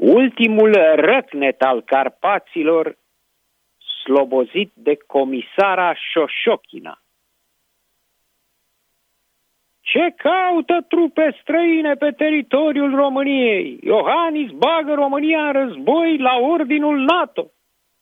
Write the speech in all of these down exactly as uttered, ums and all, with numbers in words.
ultimul răcnet al Carpaților, slobozit de comisara Șoșochina. Ce caută trupe străine pe teritoriul României? Iohannis bagă România în război la ordinul NATO.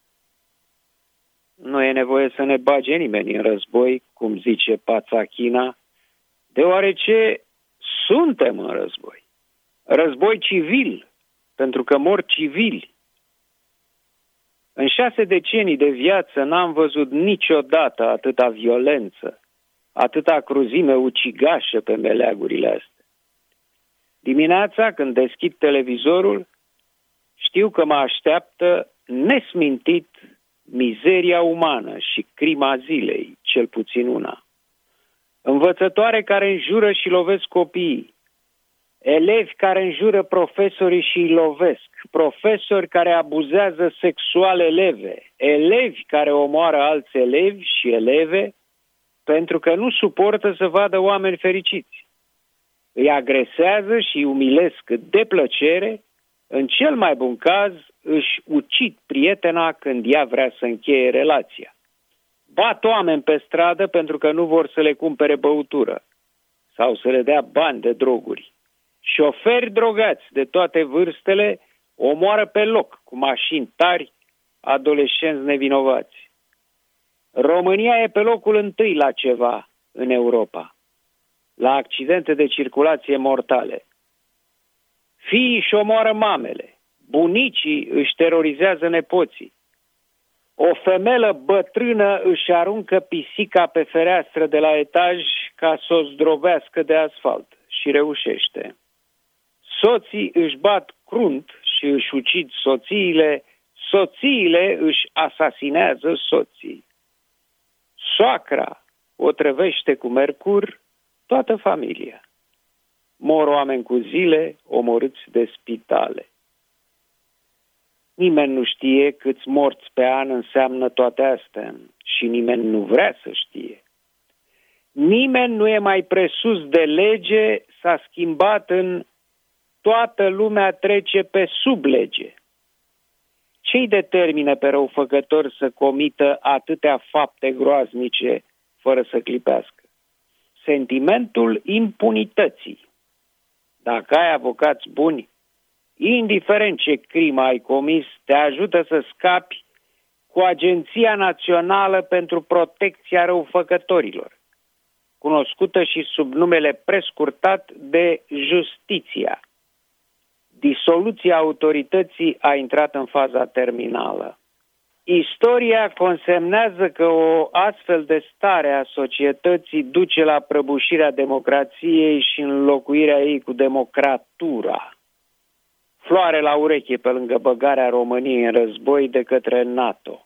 Nu e nevoie să ne bage nimeni în război, cum zice Pațachina, deoarece suntem în război. Război civil, pentru că mor civili. În șase decenii de viață n-am văzut niciodată atâta violență, atâta cruzime ucigașă pe meleagurile astea. Dimineața, când deschid televizorul, știu că mă așteaptă nesmintit mizeria umană și crima zilei, cel puțin una. Învățătoare care înjură și lovesc copiii, elevi care înjură profesorii și îi lovesc, profesori care abuzează sexual eleve, elevi care omoară alți elevi și eleve pentru că nu suportă să vadă oameni fericiți. Îi agresează și îi umilesc de plăcere, în cel mai bun caz își ucid prietena când ea vrea să încheie relația. Bat oameni pe stradă pentru că nu vor să le cumpere băutură sau să le dea bani de droguri. Șoferi drogați de toate vârstele omoară pe loc cu mașini tari adolescenți nevinovați. România e pe locul întâi la ceva în Europa, la accidente de circulație mortale. Fiii își omoară mamele, bunicii își terorizează nepoții. O femelă bătrână își aruncă pisica pe fereastră de la etaj ca să o zdrobească de asfalt și reușește. Soții își bat crunt și își ucid soțiile, soțiile își asasinează soții. Soacra o trăvește cu mercur toată familia. Mor oameni cu zile omorâți de spitale. Nimeni nu știe câți morți pe an înseamnă toate astea și nimeni nu vrea să știe. Nimeni nu e mai presus de lege, s-a schimbat în toată lumea trece pe sub lege. Ce-i determină pe răufăcători să comită atâtea fapte groaznice fără să clipească? Sentimentul impunității. Dacă ai avocați buni, indiferent ce crimă ai comis, te ajută să scapi cu Agenția Națională pentru Protecția Răufăcătorilor, cunoscută și sub numele prescurtat de Justiția. Disoluția autorității a intrat în faza terminală. Istoria consemnează că o astfel de stare a societății duce la prăbușirea democrației și înlocuirea ei cu democratura. Floare la ureche pe lângă băgarea României în război de către NATO.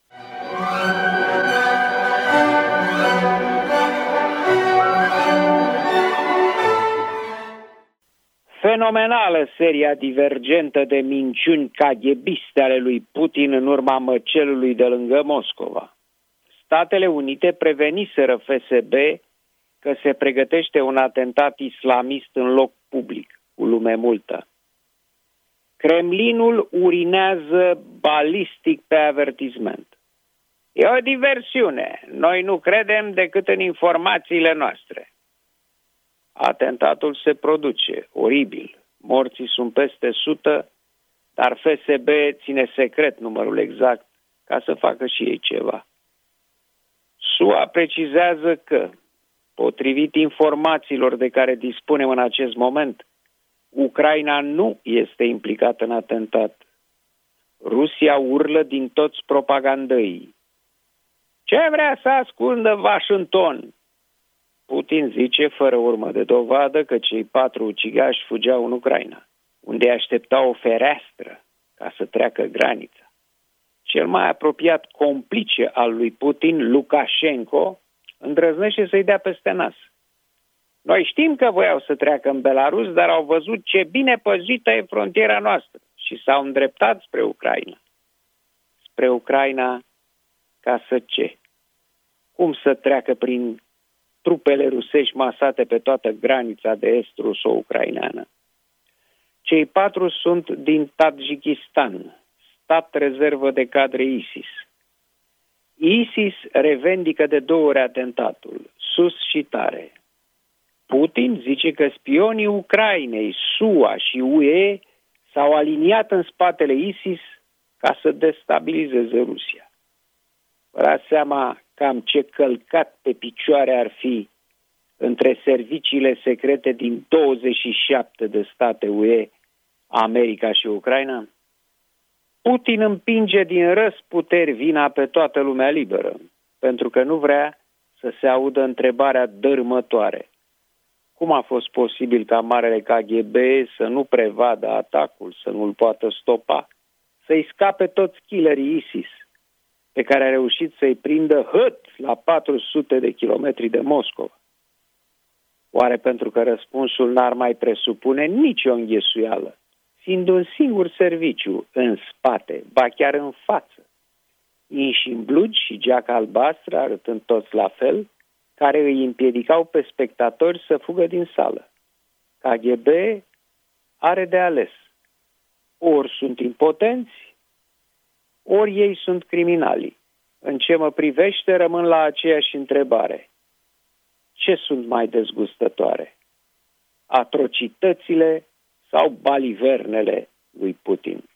Fenomenală seria divergentă de minciuni caghebiste ale lui Putin în urma măcelului de lângă Moscova. Statele Unite preveniseră F S B că se pregătește un atentat islamist în loc public, cu lume multă. Kremlinul urinează balistic pe avertisment. E o diversiune. Noi nu credem decât în informațiile noastre. Atentatul se produce, oribil. Morții sunt peste sută, dar F S B ține secret numărul exact ca să facă și ei ceva. S U A precizează că, potrivit informațiilor de care dispunem în acest moment, Ucraina nu este implicată în atentat. Rusia urlă din toți propagandăii. Ce vrea să ascundă Washington? Putin zice, fără urmă de dovadă, că cei patru ucigași fugeau în Ucraina, unde aștepta o fereastră ca să treacă granița. Cel mai apropiat complice al lui Putin, Lukashenko, îndrăznește să-i dea peste nas. Noi știm că voiau să treacă în Belarus, dar au văzut ce bine păzită e frontiera noastră și s-au îndreptat spre Ucraina. Spre Ucraina ca să ce? Cum să treacă prin trupele rusești masate pe toată granița de est ruso-ucraineană? Cei patru sunt din Tajikistan, stat rezervă de cadre ISIS. ISIS revendică de două ori atentatul, sus și tare. Putin zice că spionii Ucrainei, S U A și U E s-au aliniat în spatele ISIS ca să destabilizeze Rusia. Vă dați seama cam ce călcat pe picioare ar fi între serviciile secrete din douăzeci și șapte de state U E, America și Ucraina? Putin împinge din răsputeri vina pe toată lumea liberă, pentru că nu vrea să se audă întrebarea dărâmătoare. Cum a fost posibil ca marele K G B să nu prevadă atacul, să nu-l poată stopa, să-i scape toți killerii ISIS, pe care a reușit să-i prindă hăt la patru sute de kilometri de Moscova? Oare pentru că răspunsul n-ar mai presupune nicio înghesuială, fiind un singur serviciu în spate, ba chiar în față, inși în blugi și geacă albastră, arătând toți la fel, care îi împiedicau pe spectatori să fugă din sală? K G B are de ales. Ori sunt impotenți, ori ei sunt criminali. În ce mă privește, rămân la aceeași întrebare. Ce sunt mai dezgustătoare? Atrocitățile sau balivernele lui Putin?